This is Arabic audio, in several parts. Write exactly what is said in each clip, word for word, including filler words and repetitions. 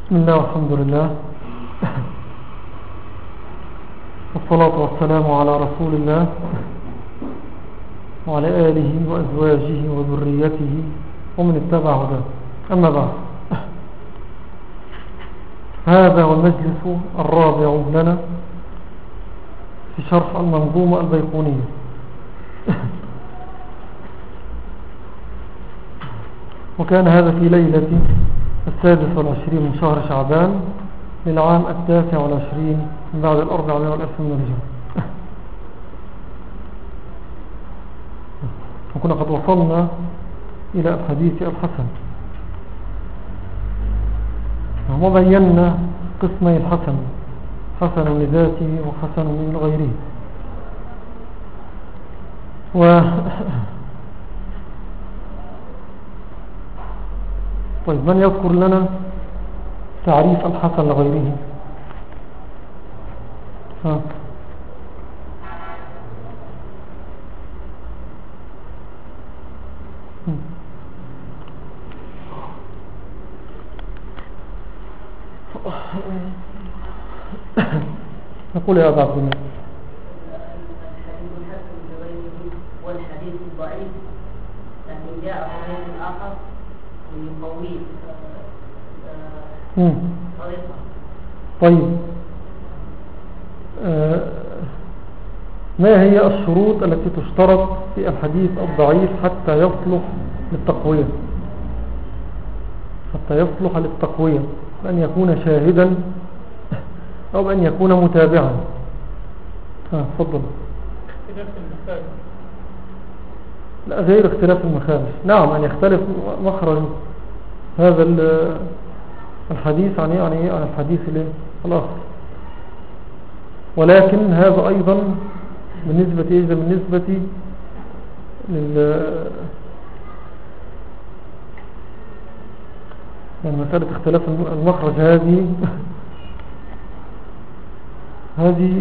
بسم الله والحمد لله والصلاة والسلام على رسول الله وعلى آله وأزواجه وذريته ومن اتبع هداه. أما بعد، هذا هو المجلس الرابع لنا في شرح المنظومة البيقونية. وكان هذا في ليلة السادس والعشرين من شهر شعبان للعام التاسع والعشرين من بعد الأربعمائة والألف من الهجرة. وكنا قد وصلنا إلى الحديث الحسن، وبينا قسمي الحسن: حسن لذاته وحسن من غيره. و طيب، من يذكر لنا تعريف الحسن لغيره؟ ها نقول يا أبا عبد الله. الحديث الحسن لغيره والحديث الضعيف لكن جاء حديث آخر يقوي طريقه. طيب، آه ما هي الشروط التي تشترط في الحديث الضعيف حتى يصلح للتقوية؟ حتى يصلح للتقوية بأن يكون شاهدا أو بأن يكون متابعا. ها تفضل. اختلاف المخارج. لا، غير اختلاف المخارج. نعم، أن يختلف مخرج هذا الحديث عن يعني عن الحديث الآخر، ولكن هذا أيضا بالنسبة إذا بالنسبة لل يعني مسألة اختلاف المخرج هذه هذه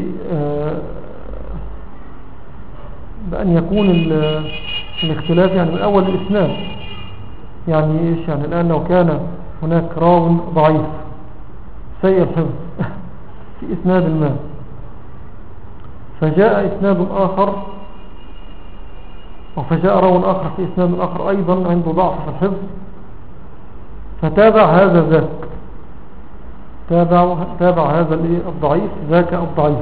بأن يكون الاختلاف يعني من أول الإسناد. يعني إيش؟ يعني الآن لو كان هناك راو ضعيف سيء الحفظ في إسناد ما، فجاء إسناد آخر وفجاء راو آخر في إسناد آخر أيضا عنده ضعف في الحفظ، فتابع هذا ذاك، تابع, تابع هذا الضعيف ذاك الضعيف،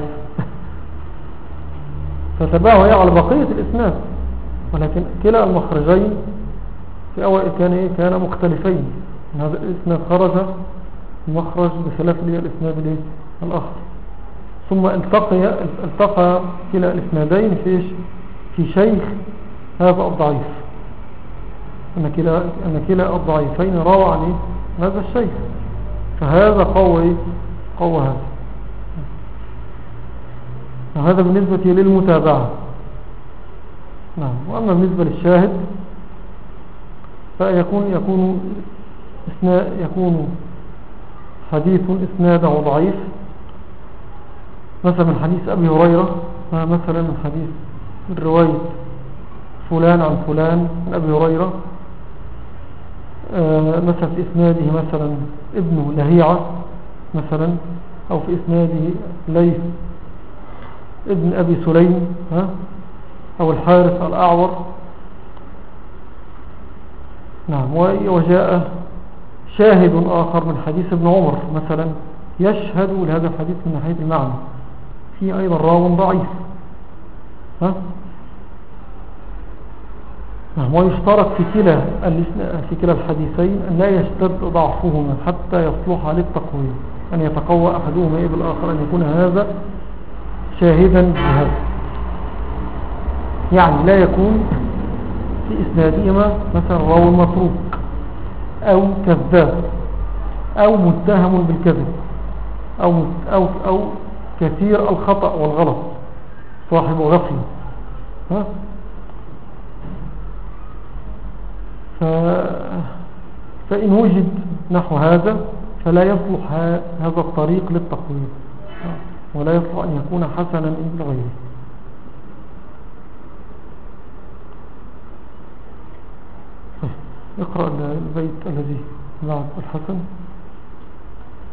فتبعه على بقية الإسناد، ولكن كلا المخرجين في أول كان إيه؟ كان مختلفين. هذا الإسناد خرج المخرج بخلاف الإسناد الآخر، ثم التقى التقى كلا الإسنادين في في شيخ هذا الضعيف، أن كلا أن كلا الضعيفين روى عن هذا الشيخ، فهذا قوي قوى هذا. وهذا بالنسبة للمتابعة. نعم. وأما بالنسبة للشاهد فيكون يكون يكون حديث إسناده ضعيف، مثلا من حديث أبي هريرة، مثلا من حديث من رواية فلان عن فلان من أبي هريرة، مثلا في إسناده مثلا ابن لهيعة مثلا، أو في إسناده ليث ابن أبي سليم، ها، أو الحارث الأعور. نعم. وجاء شاهد آخر من حديث ابن عمر مثلا يشهد لهذا الحديث من ناحية المعنى، في أيضا راو ضعيف، ها. نعم. ويشترط في كلا في كلا الحديثين أن لا يشتد ضعفهما حتى يصلح للتقوية، أن يتقوى أحدهما بالآخر، أن يكون هذا شاهدا بهذا. يعني لا يكون في إسنادهما مثلا راوي متروك أو كذاب أو متهم بالكذب أو, أو, أو كثير الخطأ والغلط، صاحب غفلة، ها. ف... فإن وجد نحو هذا فلا يصلح هذا الطريق للتقويم، ولا يصلح أن يكون حسنا لغيره. اقرأ البيت الذي بعد الحسن.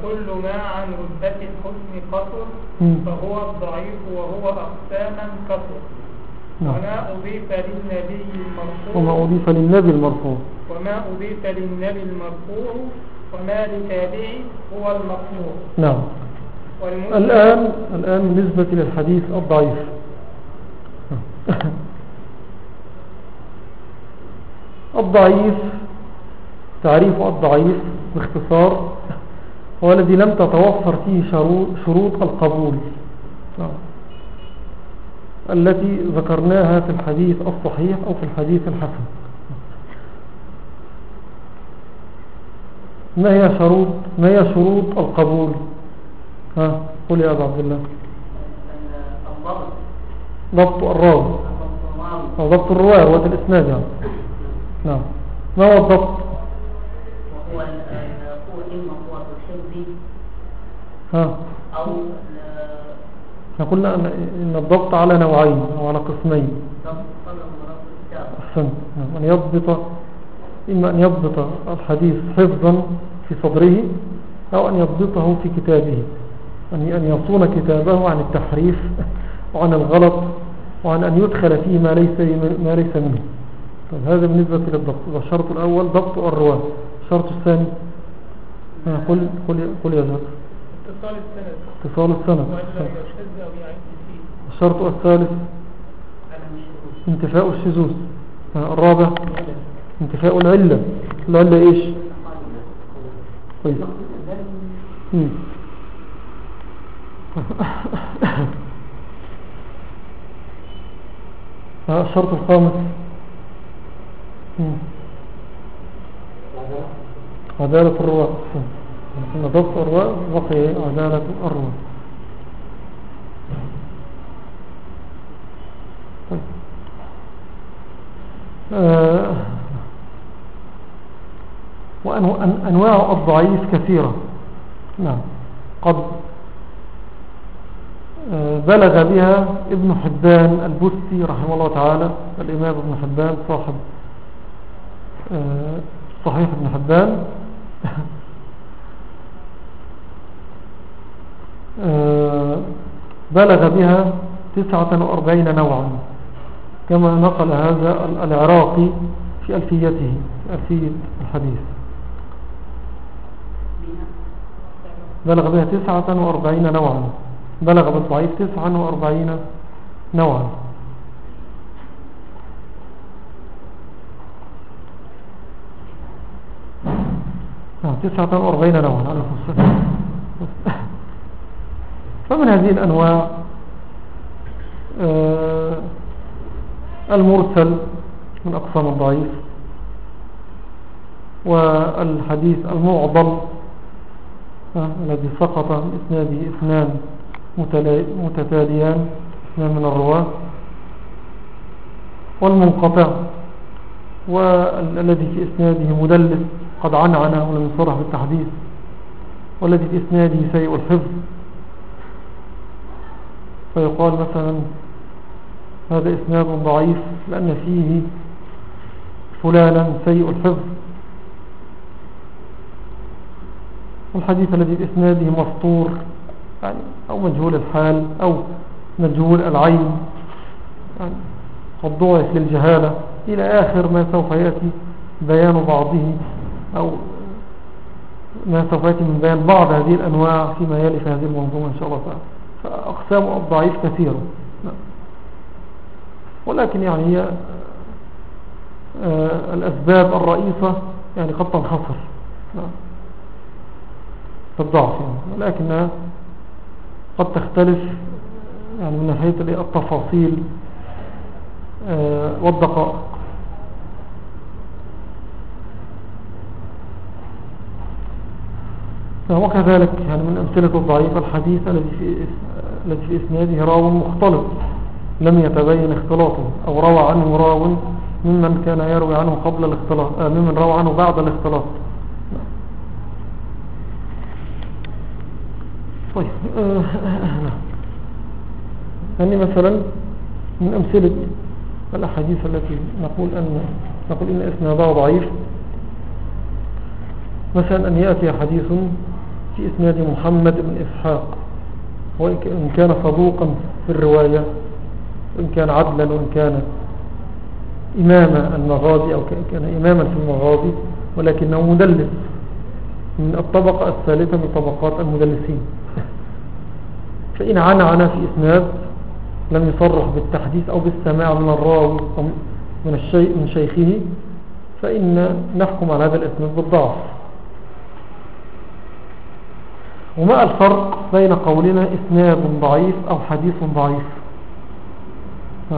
وكل ما عن رتبة الحسن قصر مم. فهو الضعيف وهو أقساما كثر. نعم. وما أضيف للنبي المرفوع وما أضيف للنبي المرفوع وما أضيف للنبي المرفوع وما لتابعي هو المقطوع. نعم. والمسند الآن الآن بالنسبة للحديث الضعيف الضعيف تعريف الضعيف باختصار هو الذي لم تتوفر فيه شروط, شروط القبول نعم. التي ذكرناها في الحديث الصحيح أو في الحديث الحسن. ما هي شروط ما هي شروط القبول؟ ها قل يا أبا عبد الله. الضبط ضبط الراوي الضبط أو ضبط الرواية هو الإسناد يعني. نعم. ما هو الضبط؟ وهو القوة إما قوة الحفظ ها أو احنا قلنا أن إن الضبط على نوعين أو على قسمين. ضبط صدر وربط الكتاب. أحسنت. نعم. أن يضبط إما أن يضبط الحديث حفظا في صدره أو أن يضبطه في كتابه، أن يصون كتابه عن التحريف وعن الغلط وعن أن يدخل فيه ما ليس ما ليس منه. طيب هذا بالنسبة للضبط. الشرط الأول ضبط الرواة. الشرط الثاني قل قل قل يا زهر. اتصال السند اتصال السند. وإلا يشذ أو يعد فيه. الشرط الثالث انتفاء الشذوذ. الرابع انتفاء العلة. العلة ايش؟ طيب مم. الشرط الخامس مم. عدالة الرواة. إن ضبط الرواة بقي عدالة الرواة. طيب آه وأنواع الضعيف كثيرة. نعم. قد بلغ بها ابن حبان البستي رحمه الله تعالى، الإمام ابن حبان صاحب صحيح ابن حبان بلغ بها تسعة وأربعين نوعا كما نقل هذا العراقي في ألفيته في ألفية الحديث. بلغ بها تسعة وأربعين نوعا. بلغ بالضعيف تسعة وأربعين نوعا. تسعة وأربعين نوعا على الخصوص. فمن هذه الأنواع آه المرسل من أقسام الضعيف، والحديث المعضل آه الذي سقط من إسناده اثنان متتاليان، اثنان من الرواة، والمنقطع والذي في إسناده مدلس قد عنعن ولم يصرح بالتحديث، والذي في إسناده سيء الحفظ، فيقال مثلا هذا إسناد ضعيف لأن فيه فلانا سيء الحفظ. والحديث الذي في إسناده مفطور يعني أو مجهول الحال أو مجهول العين يعني قد ضعف للجهالة إلى آخر ما سوف يأتي بيان بعضه أو ما سوف يأتي من بيان بعض هذه الأنواع فيما يلي في هذه المنظومة إن شاء الله تعالى. فأقسام الضعيف كثيرة، ولكن يعني هي الأسباب الرئيسة يعني قد تنحصر في الضعف يعني، ولكنها قد تختلف يعني من ناحية التفاصيل والدقائق. وكذلك يعني من أمثلة الضعيف الحديث الذي في الذي في إسناده راو مختلط لم يتبين اختلاطه، أو روى عنه راو ممن كان يروي عنه قبل الاختلاط آه ممن روى عنه بعد الاختلاط. طيب آه يعني مثلا من أمثلة الأحاديث التي نقول أن نقول إن إسنادها ضعيف، مثلا أن يأتي حديث في إسناد محمد بن إسحاق، وإن كان صدوقا في الرواية، وإن كان عدلا، وإن كان إمام المغازي أو كان إماما في المغازي، ولكنه مدلس من الطبقة الثالثة من طبقات المدلسين. فإن عنعن في إسناد لم يصرح بالتحديث أو بالسماع من الراوي أو من الشيء من شيخه، فإن نحكم على هذا الإسناد بالضعف. وما الفرق بين قولنا إسناد ضعيف أو حديث ضعيف؟ ها.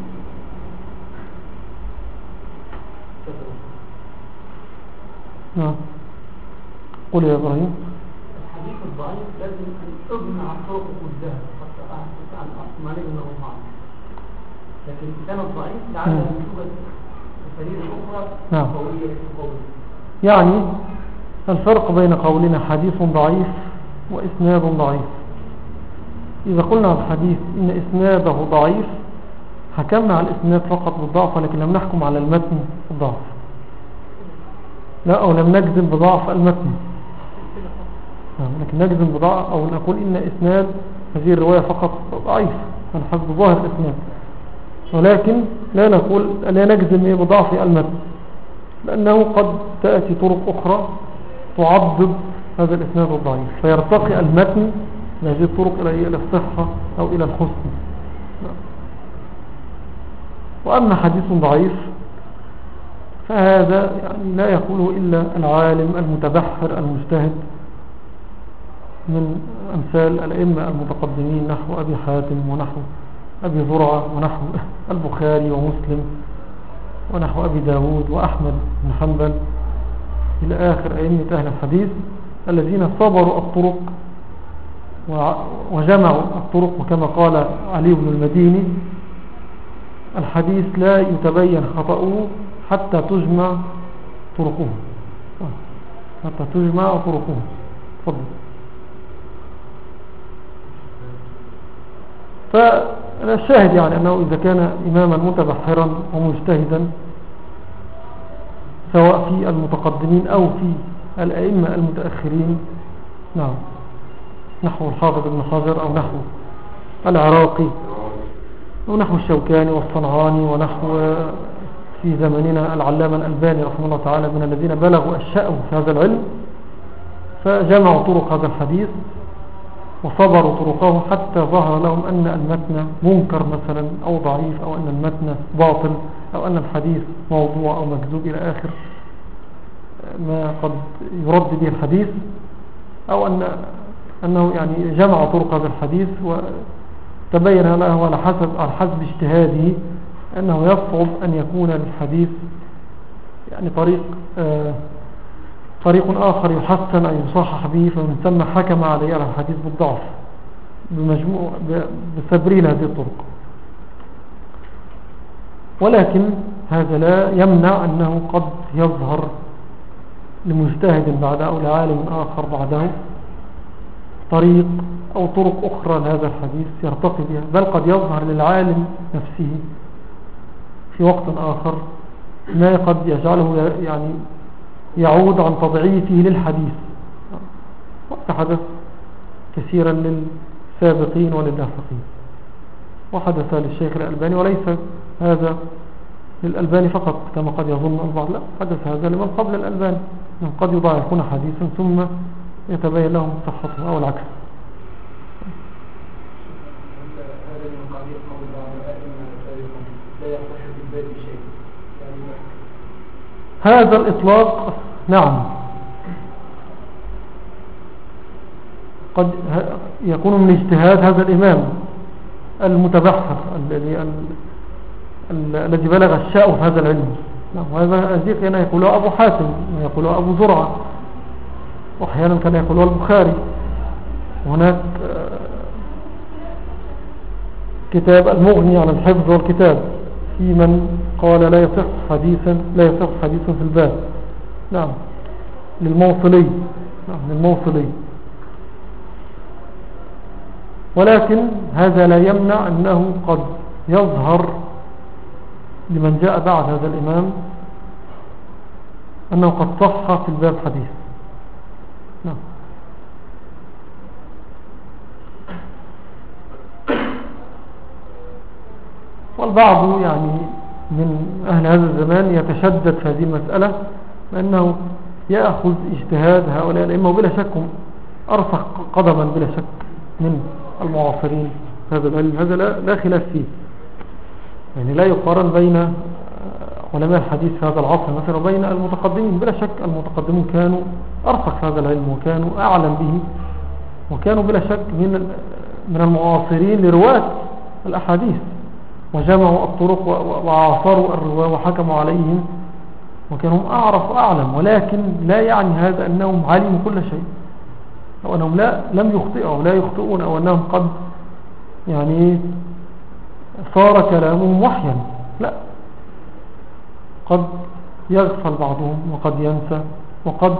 ها. قل يا إبراهيم. الحديث الضعيف لازم أن تجمع طرق كلها حتى أحدث عن أحمال أنه ضعيف، لكن الإسناد الضعيف لعل أن توجد أساليب أخرى قوية قوية. يعني الفرق بين قولنا حديث ضعيف وإسناد ضعيف، إذا قلنا على الحديث إن إسناده ضعيف حكمنا على الإسناد فقط بالضعف، ولكن لم نحكم على المتن بالضعف، لا، أو لم نجزم بضعف المتن، لكن نجزم بضعف أو نقول إن إسناد هذه الرواية فقط ضعيف على حسب ظاهر الإسناد، ولكن لا نقول لا نجزم بضعف المتن، لأنه قد تأتي طرق أخرى تعضد هذا الإسناد الضعيف فيرتقي المتن هذه الطرق إلى الصحة أو إلى الحسن. وأما حديث ضعيف فهذا يعني لا يقوله إلا العالم المتبحر المجتهد من أمثال الأئمة المتقدمين نحو أبي حاتم ونحو أبي زرعة ونحو البخاري ومسلم ونحو أبي داود وأحمد بن حنبل إلى آخر أئمة أهل الحديث الذين صبروا الطرق وجمعوا الطرق، وكما قال علي بن المديني الحديث لا يتبين خطأه حتى تجمع طرقه، حتى تجمع طرقه. تفضل. فالشاهد يعني أنه إذا كان إماما متبحرا ومجتهدا سواء في المتقدمين أو في الأئمة المتأخرين، نعم، نحو الحافظ ابن حجر أو نحو العراقي أو نحو الشوكاني والصنعاني ونحو في زمننا العلامة الألباني رحمه الله تعالى من الذين بلغوا الشأو في هذا العلم، فجمعوا طرق هذا الحديث وصبروا طرقه حتى ظهر لهم أن المتن منكر مثلا أو ضعيف، أو أن المتن باطل، أو أن الحديث موضوع أو مكذوب إلى آخر ما قد يرد به الحديث، أو أن أنه يعني جمع طرق هذا الحديث وتبين له على حسب على حسب اجتهاده أنه يصعب أن يكون للحديث يعني طريق آه طريق آخر يحسن أن يصحح به، فمن ثم حكم عليه على الحديث بالضعف بمجموع بسبريل هذه الطرق. ولكن هذا لا يمنع أنه قد يظهر لمجتهد بعده أو لعالم آخر بعده طريق أو طرق أخرى لهذا الحديث يرتقي بها، بل قد يظهر للعالم نفسه في وقت آخر ما قد يجعله يعني يعود عن تضعيفه للحديث، وحدث كثيرا للسابقين وللاحقين، وحدث للشيخ الألباني، وليس هذا للألباني فقط كما قد يظن البعض، لا، حدث هذا لمن قبل الألباني، من قد يضاعفون حديثا ثم يتبين لهم صحته أو العكس. هذا الإطلاق نعم قد يكون من اجتهاد هذا الإمام المتبحر الذي الذي بلغ الشاء في هذا العلم، وهذا أزيق هنا يقوله أبو حاتم ويقوله أبو زرعة، وأحيانا كان يقوله البخاري. وهناك كتاب المغني عن الحفظ والكتاب في من قال لا يصح حديثا لا يصح حديثا في الباب، نعم، للموصلي، نعم، للموصلي. ولكن هذا لا يمنع أنه قد يظهر لمن جاء بعد هذا الإمام أنه قد صح في الباب حديث، نعم. والبعض يعني من أهل هذا الزمان يتشدد في هذه المسألة لأنه يأخذ اجتهاد هؤلاء الأئمة، وبلا شك هم أرسخ قدما بلا شك من المعاصرين هذا العلم، هذا لا, لا خلاف فيه. يعني لا يقارن بين علماء الحديث في هذا العصر مثلا وبين المتقدمين. بلا شك المتقدمين كانوا أرسخ هذا العلم وكانوا أعلم به، وكانوا بلا شك من من المعاصرين لرواة الأحاديث، وجمعوا الطرق وعاصروا الرواة وحكموا عليهم، وكانوا أعرف وأعلم. ولكن لا يعني هذا أنهم علموا كل شيء، أو أنهم لا لم يخطئوا أو لا يخطئون، أو أنهم قد يعني صار كلامهم وحيا. لا، قد يغفل بعضهم وقد ينسى وقد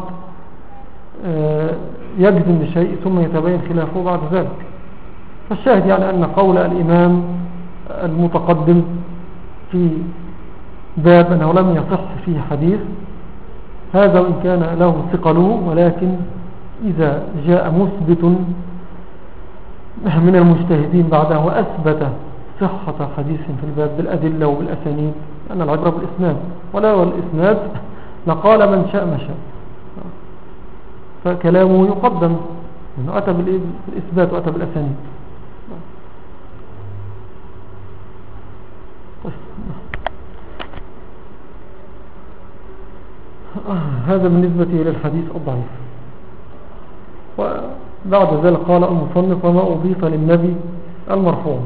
يجزم بشيء ثم يتبين خلافه بعد ذلك. فالشاهد يعني أن قول الإمام المتقدم في باب أنه لم يصح فيه حديث، هذا وإن كان له ثقله، ولكن إذا جاء مثبت من المجتهدين بعده وأثبت صحة حديث في الباب بالأدلة وبالأسانيد، أن العبرة بالإسناد، ولا والإسناد لقال من شاء ما شاء، فكلامه يقدم أنه أتى بالإثبات وأتى بالأسانيد. هذا بالنسبة للحديث الضعيف. وبعد ذلك قال المصنف: وما أضيف للنبي المرفوع.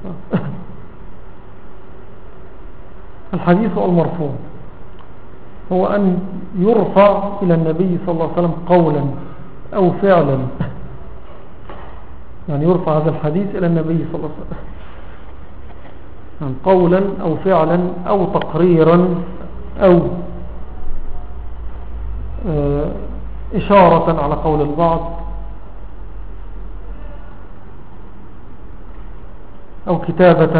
الحديث المرفوع هو أن يرفع إلى النبي صلى الله عليه وسلم قولا أو فعلا، يعني يرفع هذا الحديث إلى النبي صلى الله عليه وسلم يعني قولا أو فعلا أو تقريرا أو إشارة على قول البعض أو كتابة،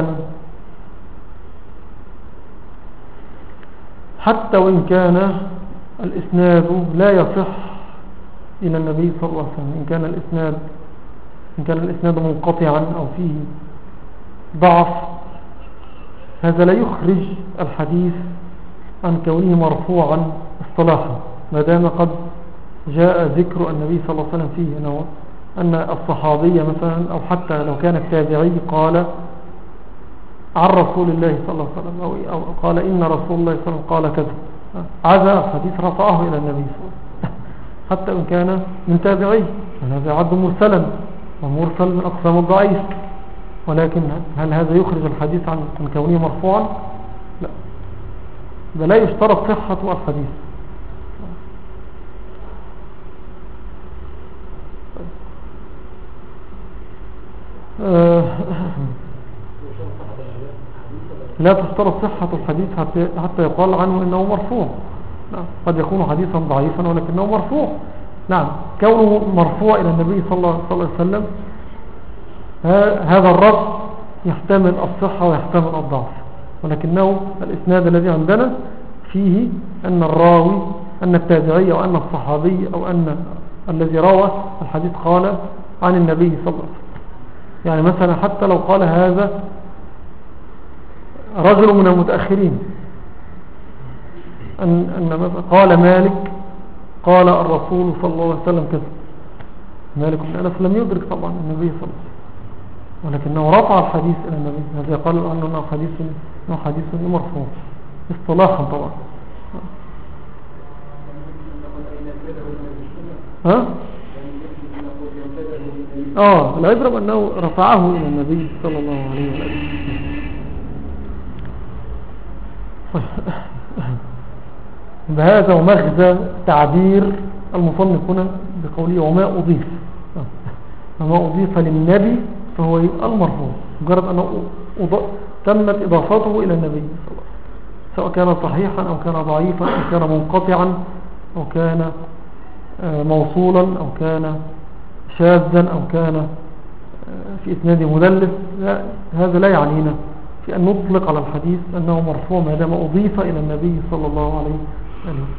حتى وإن كان الإسناد لا يصح إلى النبي صلى الله عليه وسلم. إن كان الإسناد إن كان الإسناد منقطعا أو فيه ضعف، هذا لا يخرج الحديث عن كونه مرفوعا اصطلاحا، ما دام قد جاء ذكر النبي صلى الله عليه وسلم فيه، أنه أن الصحابي مثلا أو حتى لو كان التابعي قال عن رسول الله صلى الله عليه وسلم، أو قال إن رسول الله صلى الله عليه وسلم قال كذا، عزى الحديث رفعه إلى النبي صلى الله عليه وسلم حتى إن كان من تابعي، هذا يعد مرسلا، ومرسل من أقسام الضعيف. ولكن هل هذا يخرج الحديث عن كونه مرفوعا؟ لا، بل لا يشترط صحة الحديث. لا تشترط صحة الحديث حتى يقال عنه إنه مرفوع. قد يكون حديثا ضعيفا ولكنه مرفوع. نعم، كونه مرفوع إلى النبي صلى الله عليه وسلم، هذا الرفع يحتمل الصحة ويحتمل الضعف، ولكنه الإسناد الذي عندنا فيه أن الراوي، أن التابعي أو أن الصحابي أو أن الذي روى الحديث قال عن النبي صلى الله عليه وسلم. يعني مثلا حتى لو قال هذا رجل من المتأخرين، أن, أن قال مالك قال الرسول صلى الله عليه وسلم كذا، مالك بن أنس لم يدرك طبعا النبي صلى الله عليه وسلم، ولكنه رفع الحديث إلى النبي، هذا يقال عنه أنه حديث أنه حديث مرفوع اصطلاحا طبعا. ها؟ آه العبرة بأنه رفعه إلى النبي صلى الله عليه وسلم. بهذا ومغزى تعبير المصنف هنا بقوله وما أضيف، وما أضيف للنبي فهو المرفوع، مجرد أنه تمت إضافته إلى النبي صلى الله عليه وسلم، سواء كان صحيحا أو كان ضعيفا أو كان منقطعا أو كان موصولا أو كان شاذا أو كان في إسناد مدلس. لا، هذا لا يعنينا في أن نطلق على الحديث أنه مرفوع ما دام أضيف إلى النبي صلى الله عليه وسلم.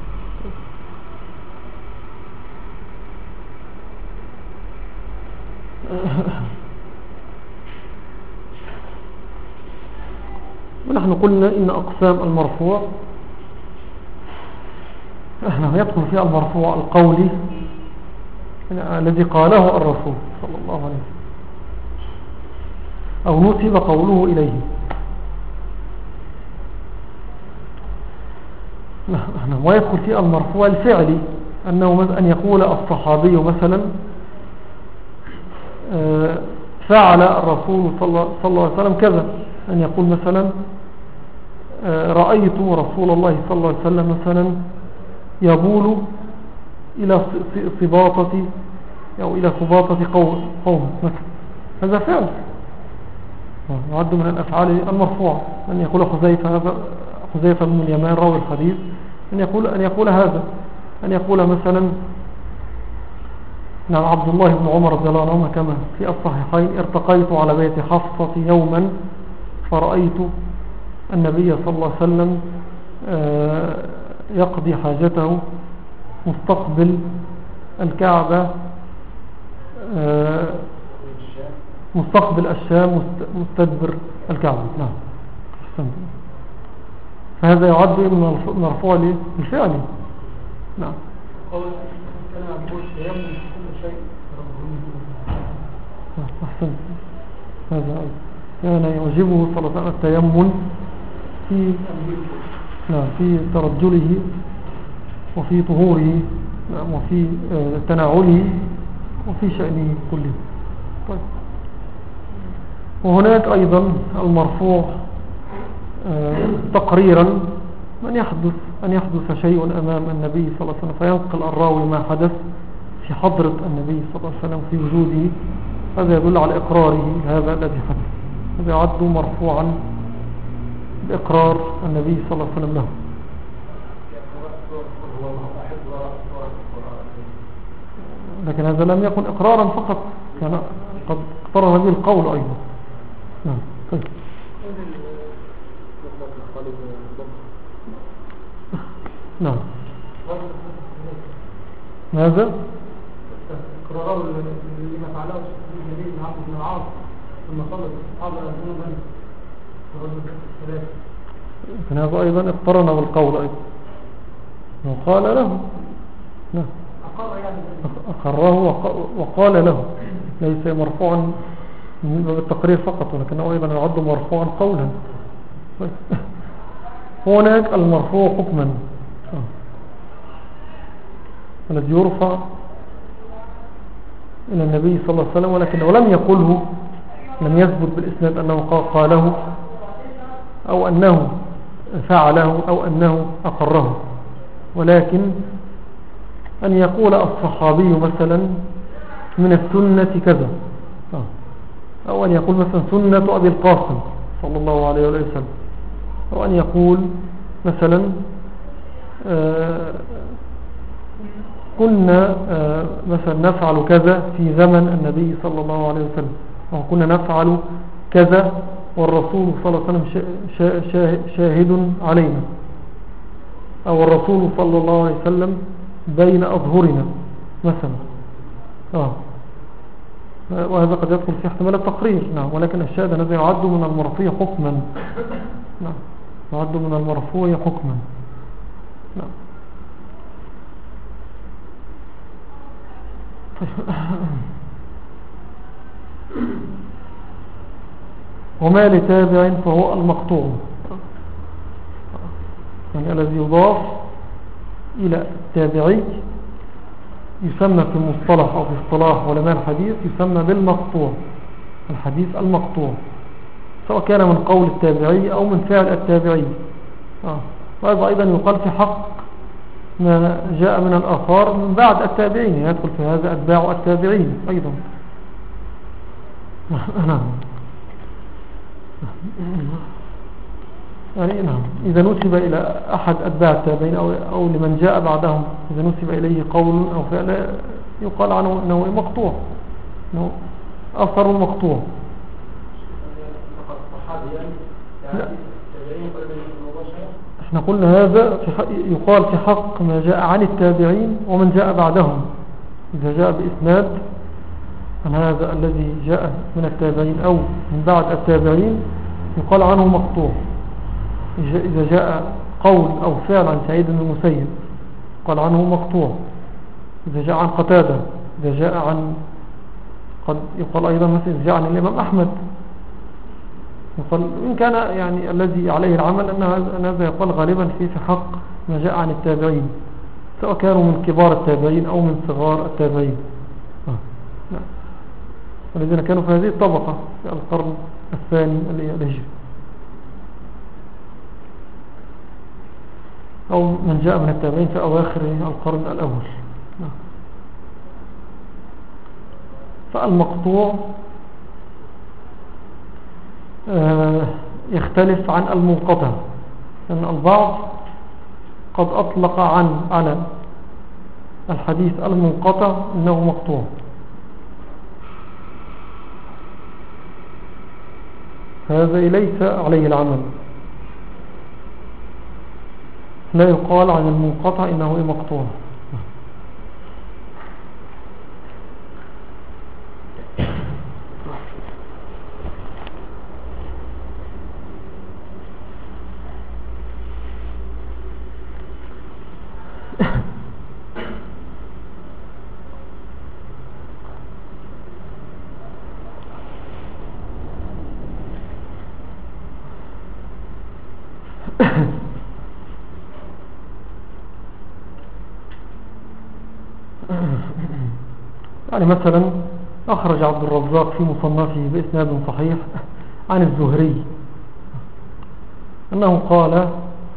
ونحن قلنا إن أقسام المرفوع احنا يدخل فيها المرفوع القولي الذي قاله الرسول صلى الله عليه وسلم أو نسب قوله إليه. ويدخل فيه المرفوع الفعلي أنه أن يقول الصحابي مثلا فعل الرسول صلى الله عليه وسلم كذا، أن يقول مثلا رأيت رسول الله صلى الله عليه وسلم مثلا يبول إلى صباطة أو إلى صباطة قوم, قوم مثلا، هذا فعل يعد من الأفعال المرفوعة. أن يقول حذيفة هذا حذيفة بن اليمان راوي الحديث أن يقول أن يقول هذا، أن يقول مثلا نعم عبد الله بن عمر رضي الله عنهما كما في الصحيحين ارتقيت على بيت حفصة يوما فرأيت النبي صلى الله عليه وسلم يقضي حاجته مستقبل الكعبة مستقبل الشام مستدبر الكعبة. نعم فهذا يعد من المرفوع للفعل. نعم أحسن. هذا كان يعجبه صلى الله عليه وسلم التيمم في نعم في ترجله وفي طهوره نعم وفي تناوله وفي شأنه كله. طيب وهناك أيضا المرفوع تقريرا من يحدث أن يحدث شيء أمام النبي صلى الله عليه وسلم فينقل الراوي ما حدث في حضرة النبي صلى الله عليه وسلم في وجوده، هذا يدل على إقراره هذا الذي حدث، هذا يعد مرفوعا بإقرار النبي صلى الله عليه وسلم له. لكن هذا لم يكن إقرارا فقط، كان قد اقترن به القول أيضا. نعم طيب نعم ماذا؟ إقراره اللي ما فعله النبي بن عبد بن العاص ثم صلى الصحابة ذنوبا ورجل الثلاثة، لكن هذا أيضا اقترن بالقول أيضا وقال له نعم أقره وقال له، ليس مرفوعا بالتقرير فقط ولكنه أيضا يعد مرفوعا قولا. هناك المرفوع حكما الذي يرفع إلى النبي صلى الله عليه وسلم ولكنه لم يقله، لم يثبت بالإسناد أنه قاله أو أنه فعله أو أنه أقره، ولكن أن يقول الصحابي مثلا من السنة كذا، أو أن يقول مثلا سنة أبي القاسم صلى الله عليه وسلم، أو أن يقول مثلا آه كنا آه مثلا نفعل كذا في زمن النبي صلى الله عليه وسلم، أو كنا نفعل كذا والرسول صلى الله عليه وسلم شاهد علينا، أو الرسول صلى الله عليه وسلم بين أظهرنا مثلا. آه. وهذا قد يدخل في احتمال التقرير. نعم ولكن الشاهد الذي يعد من المرفوع حكما. نعم يعد من المرفوع حكما. نعم وما لتابع فهو المقطوع، يعني الذي يضاف إلى التابعي يسمى في المصطلح أو في اصطلاح علماء الحديث يسمى بالمقطوع، الحديث المقطوع، سواء كان من قول التابعي أو من فعل التابعي. آه. وهذا أيضا يقال في حق ما جاء من الآثار من بعد التابعين، يدخل في هذا أتباع التابعين أيضا. نعم يعني نعم إذا نسب إلى أحد أتباع التابعين أو, أو لمن جاء بعدهم، إذا نسب إليه قول أو فعل يقال عنه أنه مقطوع، أنه أثر مقطوع. احنا قلنا هذا في يقال في حق ما جاء عن التابعين ومن جاء بعدهم، إذا جاء بإسناد عن هذا الذي جاء من التابعين أو من بعد التابعين يقال عنه مقطوع. إذا جاء قول أو فعل عن سعيد بن المسيب قال عنه مقطوع. إذا جاء عن قتادة، إذا جاء عن قد يقال أيضا مثلا إذا جاء عن الإمام أحمد يقال إن كان يعني الذي عليه العمل أن هذا يقال غالبا في في حق ما جاء عن التابعين، سواء كانوا من كبار التابعين أو من صغار التابعين، الذين كانوا في هذه الطبقة في القرن الثاني الهجري، أو من جاء من التابعين في أواخر القرن الأول. فالمقطوع يختلف عن المنقطع، لأن البعض قد أطلق عن على الحديث المنقطع أنه مقطوع، هذا ليس عليه العمل، لا يقال عن المنقطع إنه مقطوع. يعني مثلا أخرج عبد الرزاق في مصنفه بإسناد صحيح عن الزهري أنه قال: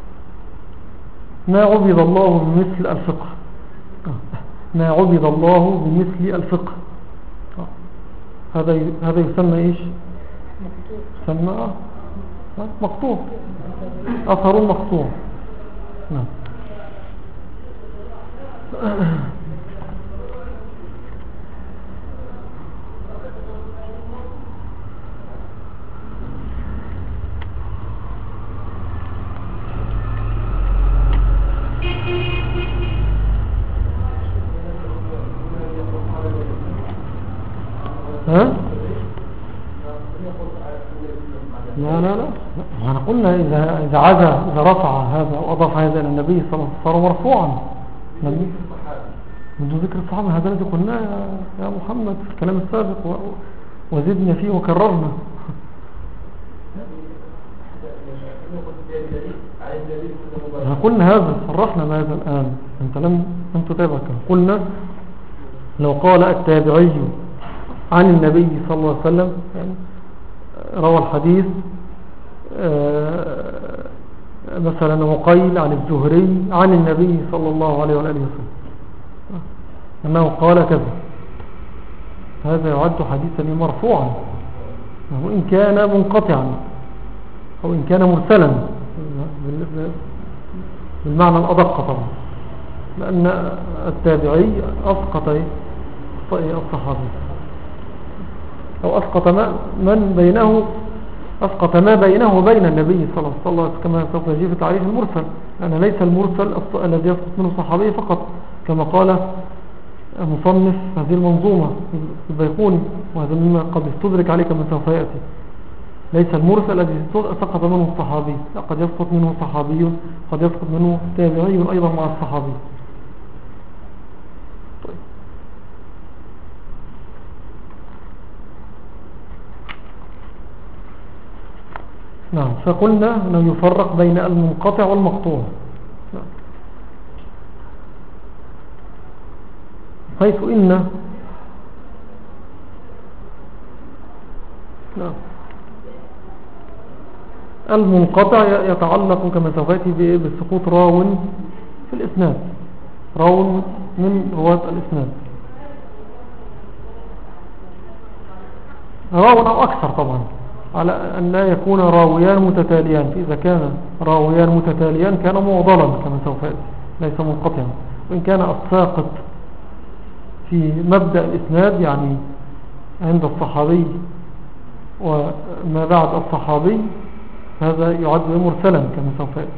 ما عبد الله بمثل الفقه، ما عبد الله بمثل الفقه. هذا هذا يسمى إيش؟ يسمى مقطوع، أثر مقطوع. نعم. ها؟ لا لا لا، احنا قلنا إذا إذا عزى إذا رفع هذا وأضاف هذا إلى النبي صلى الله عليه وسلم صار مرفوعا منذ ذكر الصحابة. هذا الذي قلناه يا محمد في الكلام السابق وزدنا فيه وكررنا. قلنا هذا، صرحنا هذا الآن، أنت لم أن تتابعك. قلنا لو قال التابعي عن النبي صلى الله عليه وسلم، يعني روى الحديث مثلا وقيل عن الزهري عن النبي صلى الله عليه وآله وسلم أنه قال كذا، هذا يعد حديثا مرفوعا وإن كان منقطعا أو إن كان مرسلا بالمعنى الأدق طبعا، لأن التابعي أسقط الصحابي أو أسقط ما من بينه أسقط ما بينه وبين النبي صلى الله عليه وسلم، كما سوف يجي في تعريف المرسل، لأن ليس المرسل الذي يسقط منه صحابي فقط، كما قال مصنف هذه المنظومة البيقوني، وهذا مما قد يستدرك عليك من سوف يأتي. ليس المرسل الذي سقط منه الصحابي، لا، قد يسقط منه صحابي، قد يسقط منه تابعي أيضا مع الصحابي. طيب. نعم، فقلنا أنه يفرق بين المنقطع والمقطوع. نعم. حيث إن نعم المنقطع يتعلق كما سوف يأتي بسقوط راو في الإسناد، راو من رواة الإسناد، راو أو أكثر طبعا، على أن لا يكون راويان متتاليان، فإذا كان راويان متتاليان كان معضلا كما سوف يأتي، ليس منقطعا. وإن كان الساقط في مبدأ الإسناد يعني عند الصحابي وما بعد الصحابي، هذا يعد مرسلا كما سوف يأتي.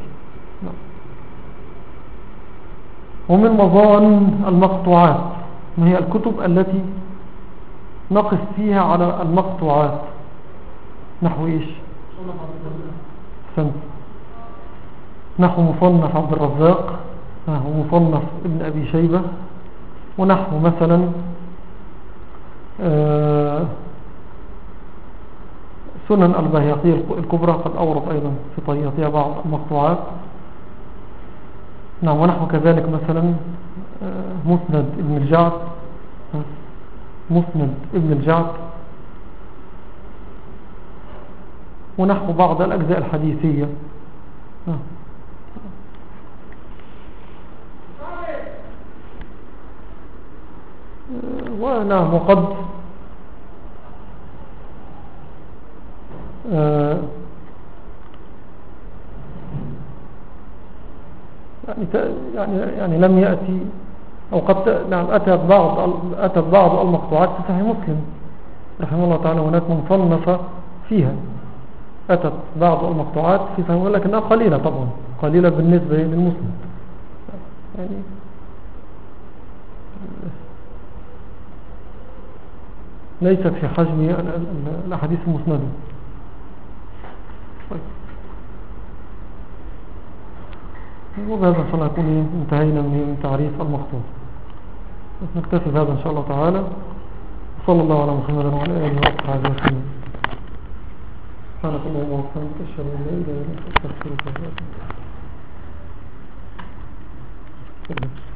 ومن مظان المقطوعات ما هي الكتب التي نقف فيها على المقطوعات، نحو إيش؟ سنت نحو مصنف عبد الرزاق ومصنف ابن أبي شيبة، ونحو مثلا سنن البيهقي الكبرى قد أورد أيضا في طريقتها بعض المقطوعات. نعم. ونحو كذلك مثلا مسند ابن الجعد مسند ابن الجعد ونحو بعض الأجزاء الحديثية. ونعم. وقد يعني يعني يعني لم يأتي أو قد نعم أتت بعض أتت بعض المقطوعات في صحيح مسلم رحمه الله تعالى، هناك مصنفة فيها أتت بعض المقطوعات في صحيح، ولكنها قليلة طبعا، قليلة بالنسبة للمسلم يعني ليست في حجم الأحاديث المسندة. وبهذا إن شاء الله يكون انتهينا من تعريف المخطوط. نكتفي بهذا إن شاء الله تعالى. صلى الله على محمد وعلى آله وصحبه وسلم. سبحانك اللهم وبحمدك أشهد أن لا إله إلا أنت أستغفرك وأتوب إليك.